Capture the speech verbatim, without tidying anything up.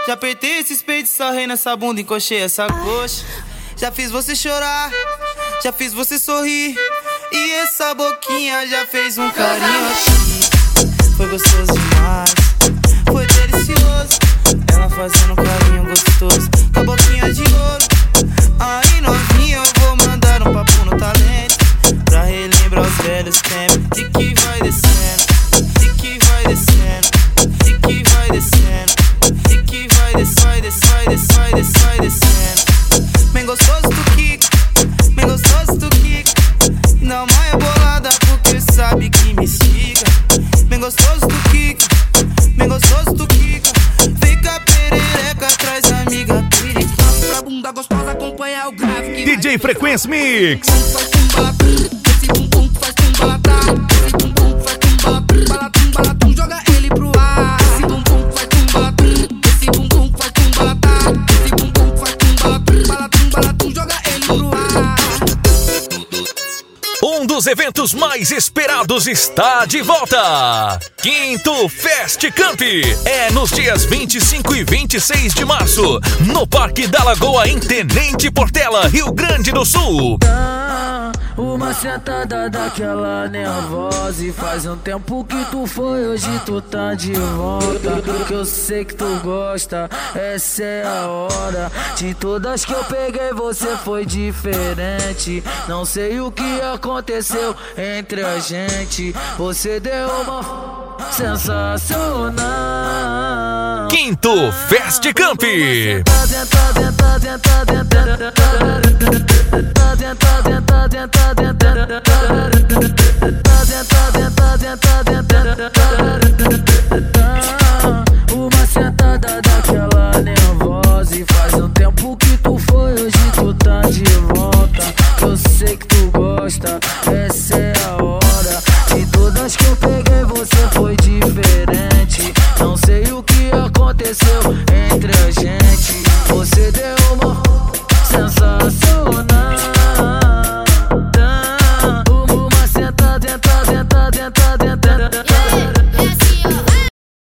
Já apertei esses peitos, sarrei nessa bunda, encoxei essa coxa. Já fiz você chorar, já fiz você sorrir. E essa boquinha já fez um carinho aqui. Foi gostoso demais, foi delicioso. Ela fazendo um carinho gostoso com a boquinha de ouro. Aí novinha, eu vou mandar um papo no talento pra relembrar os velhos tempos. E que vai descendo, e que vai descendo, e que vai descendo, e que vai descendo, vai descendo, vai descendo, vai descendo, vai descendo. Bem gostoso do Kiko, bem gostoso do Kiko. Não maia bolada porque sabe que me estiga. Bem gostoso do Kiko, bem gostoso do Kiko. Fica perereca, traz amiga perica. Pra bunda gostosa acompanhar o grave. D J Frequência Mix. Esse bumbum faz tumbalatá. Esse bumbum faz tumbalatá. Balatum, joga ele pro ar. Esse bumbum faz tumbalatum. Esse bumbum faz tumbalatá. Esse bumbum faz tumbalatum. Balatum, balatum, joga ele pro ar. Um dos eventos mais esperados está de volta. Quinto Fest Camp é nos dias vinte e cinco e vinte e seis de março, no Parque da Lagoa, em Tenente Portela, Rio Grande do Sul. Uma sentada daquela nervosa. E faz um tempo que tu foi, hoje tu tá de volta. Que eu sei que tu gosta, essa é a hora. De todas que eu peguei você foi diferente. Não sei o que aconteceu entre a gente. Você deu uma sensacional. Quinto Fest Camp. Uma sentada daquela